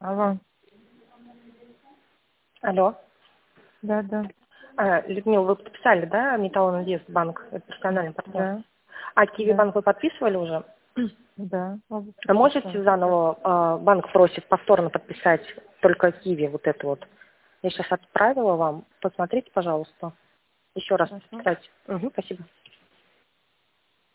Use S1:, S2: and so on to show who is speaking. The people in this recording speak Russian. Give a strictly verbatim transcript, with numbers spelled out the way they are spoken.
S1: Алло.
S2: Алло.
S1: Да, да.
S2: А, Людмила, вы подписали, да, Металлон Инвест банк, это персональный партнер?
S1: Да.
S2: А Киви
S1: Да.
S2: банк вы подписывали уже?
S1: Да.
S2: А можете заново, а, банк просит повторно подписать только Киви, вот это вот. Я сейчас отправила вам, посмотрите, пожалуйста. Еще раз
S1: Хорошо.
S2: подписать. Угу, спасибо.